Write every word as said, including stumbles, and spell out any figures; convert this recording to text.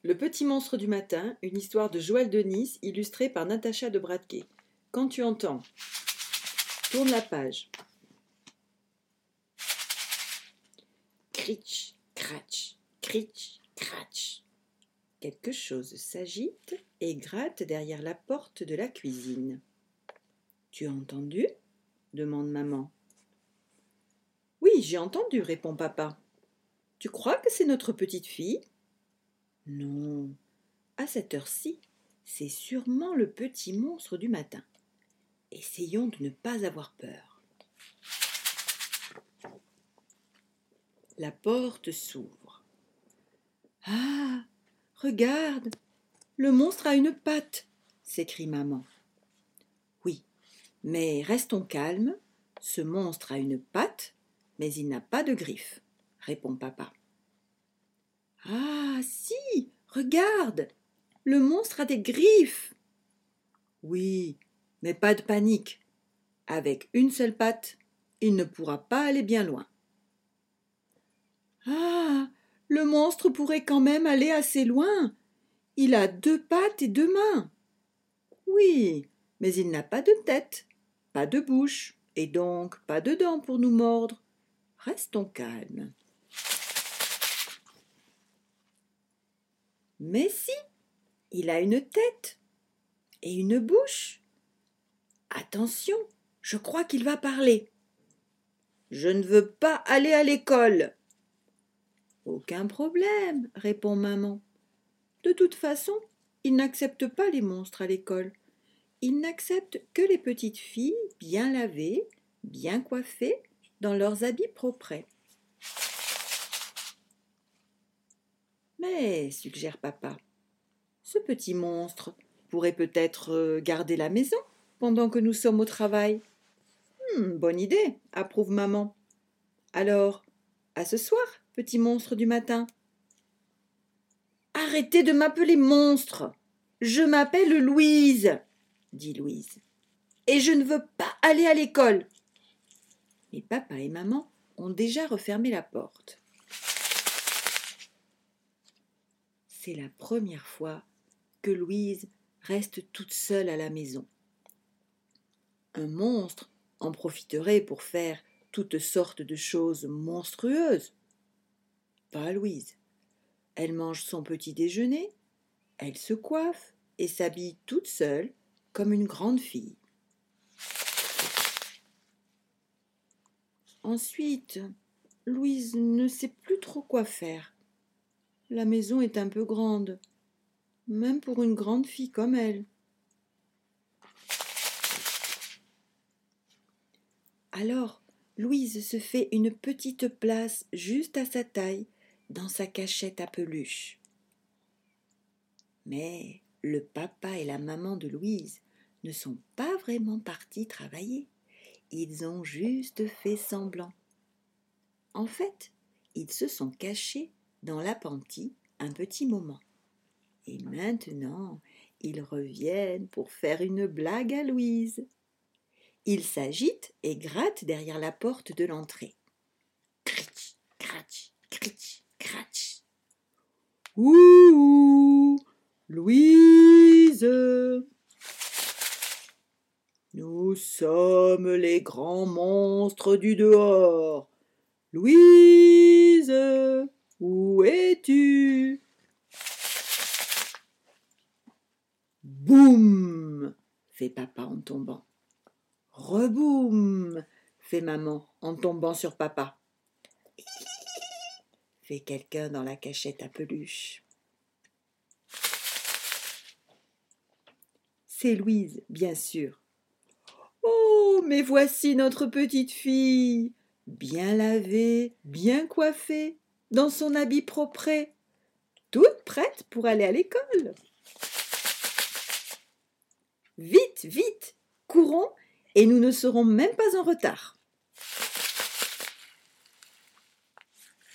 Le petit monstre du matin, une histoire de Joël Denis, illustrée par Natacha de Bradquet. Quand tu entends, tourne la page. Critch, cratch, critch, cratch. Quelque chose s'agite et gratte derrière la porte de la cuisine. Tu as entendu ? Demande maman. Oui, j'ai entendu, répond papa. Tu crois que c'est notre petite fille ? Non, à cette heure-ci, c'est sûrement le petit monstre du matin. Essayons de ne pas avoir peur. La porte s'ouvre. Ah, regarde, le monstre a une patte, s'écrie maman. Oui, mais restons calmes, ce monstre a une patte, mais il n'a pas de griffes, répond papa. Ah, si, regarde, le monstre a des griffes. Oui, mais pas de panique. Avec une seule patte, il ne pourra pas aller bien loin. Ah, le monstre pourrait quand même aller assez loin. Il a deux pattes et deux mains. Oui, mais il n'a pas de tête, pas de bouche, et donc pas de dents pour nous mordre. Restons calmes. Mais si, il a une tête et une bouche. Attention, je crois qu'il va parler. Je ne veux pas aller à l'école. Aucun problème, répond maman. De toute façon, il n'accepte pas les monstres à l'école. Il n'accepte que les petites filles bien lavées, bien coiffées, dans leurs habits propres. Mais, suggère papa, ce petit monstre pourrait peut-être garder la maison pendant que nous sommes au travail. Hum, bonne idée, approuve maman. Alors, à ce soir, petit monstre du matin. Arrêtez de m'appeler monstre. Je m'appelle Louise, dit Louise, et je ne veux pas aller à l'école. Mais papa et maman ont déjà refermé la porte. C'est la première fois que Louise reste toute seule à la maison. Un monstre en profiterait pour faire toutes sortes de choses monstrueuses. Pas Louise. Elle mange son petit déjeuner, elle se coiffe et s'habille toute seule comme une grande fille. Ensuite, Louise ne sait plus trop quoi faire. La maison est un peu grande, même pour une grande fille comme elle. Alors, Louise se fait une petite place juste à sa taille dans sa cachette à peluche. Mais le papa et la maman de Louise ne sont pas vraiment partis travailler. Ils ont juste fait semblant. En fait, ils se sont cachés dans l'appentis un petit moment. Et maintenant, ils reviennent pour faire une blague à Louise. Ils s'agitent et grattent derrière la porte de l'entrée. Critch, cratch, critch, cratch. Ouh, Louise! Nous sommes les grands monstres du dehors. Louise, où es-tu ? Boum, fait papa en tombant. Reboum, fait maman en tombant sur papa. Fait quelqu'un dans la cachette à peluche. C'est Louise, bien sûr. Oh, mais voici notre petite fille, bien lavée, bien coiffée, dans son habit propre, toute prête pour aller à l'école. Vite, vite, courons, et nous ne serons même pas en retard.